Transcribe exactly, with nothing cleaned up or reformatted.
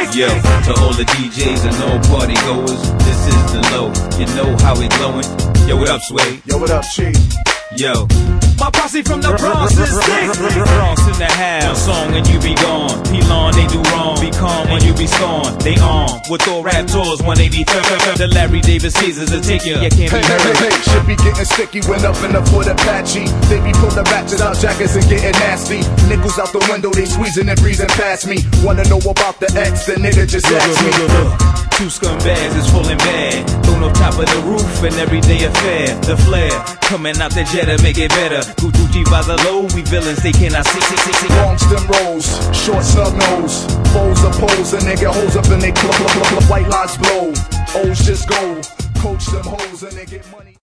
Yo, to all the D Js and all party goers, this is the low. You know how we glowing. Yo, what up, Sway? Yo, what up, Chief? Yo, my posse from the Bronx is sick. Bronx in the house, song and you be gone. P-Lon, they do wrong. Be calm when you be scorned. They on with all rap tours one eighty-third. The Larry Davis Caesars will take you. You can't Hey, be hey, hurt. hey, hey, shit be getting sticky when up in the foot Apache. They be pulling ratchets out jackets and getting nasty. Nickels out the window, they squeezing and breezing past me. Wanna know about the X, the nigga just asked me. Two scumbags is full and bad. Thrown on top of the roof, an everyday affair. The flare coming out the jet to make it better. Gucci vibes are low, we villains, they cannot see, see, see, see. Long stem rolls, short snub nose. Foes oppose, a nigga hoes up in they club, club, club, club. White lines blow, O's just go. Coach them hoes and they get money.